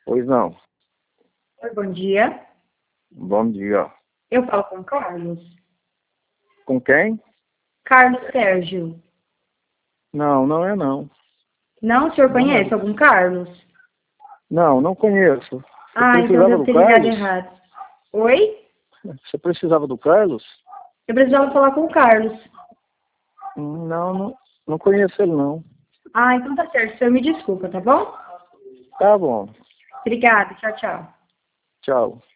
Pois não. Oi, bom dia. Bom dia. Eu falo com o Carlos. Com quem? Carlos Sérgio. Não, não é não. Não, o senhor Não é. conhece algum Carlos? Não, não conheço. Você Ah, então precisava devo do ter ligado Carlos? errado. Oi? Você precisava do Carlos? Eu precisava falar com o Carlos. Não, não conheço ele não. Ah, então tá certo. O senhor me desculpa, tá bom? Tá bom. Obrigada. Tchau, tchau. Tchau.